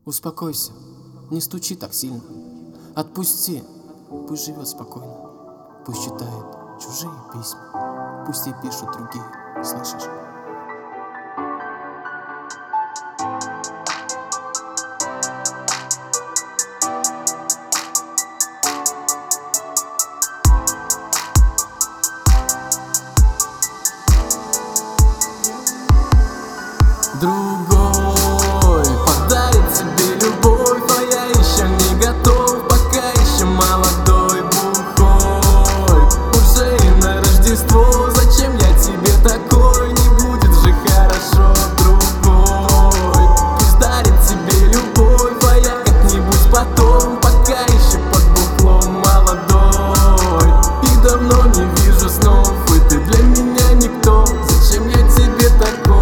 Успокойся, не стучи так сильно. Отпусти, пусть живет спокойно. Пусть читает чужие письма, пусть и пишут другие, слышишь? Другой подарит тебе любовь, а я еще не готов, пока еще молодой, бухой. Уже и на Рождество, зачем я тебе такой? Не будет же хорошо, другой. Пусть дарит тебе любовь, а я как-нибудь потом, пока еще под бухлом молодой. И давно не вижу снов, и ты для меня никто. Зачем я тебе такой?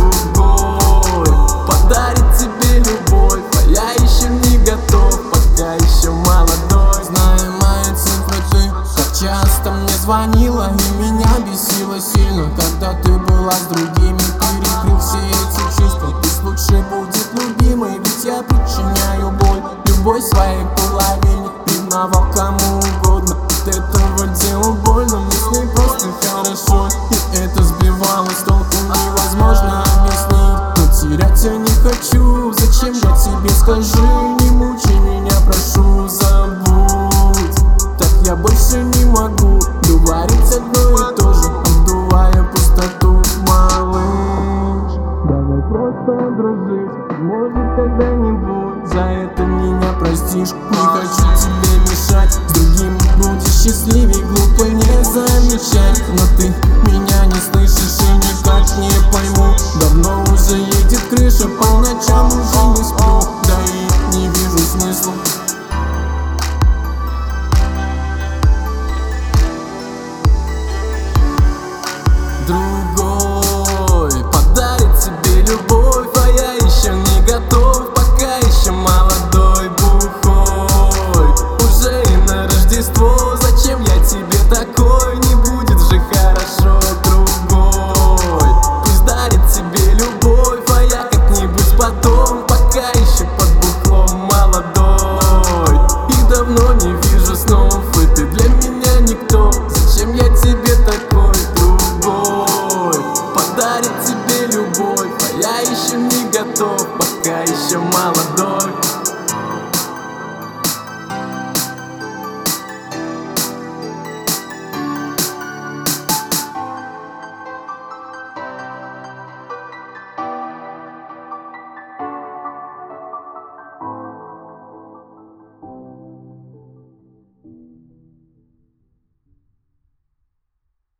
Подарит тебе любовь, а я еще не готов, пока еще молодой. Знаю мои цифры, ты так часто мне звонила и меня бесила сильно, когда ты была с другими. Перекрыл все эти чувства, пусть лучше будет любимой, ведь я причиняю боль любой своей половине. Ревновал кому угодно, от этого делу больно, мне с ней просто хорошо, и это сбивало с толку, невозможно объяснить. Терять я не хочу, зачем я тебе скажи? Не мучай меня, прошу, забудь. Так я больше не могу говорить одно и то же, обдувая пустоту, малыш. Давай просто дружить, может когда-нибудь за это меня простишь. Не хочу тебе мешать, с другим будешь счастливее, глупо не замечать. Но ты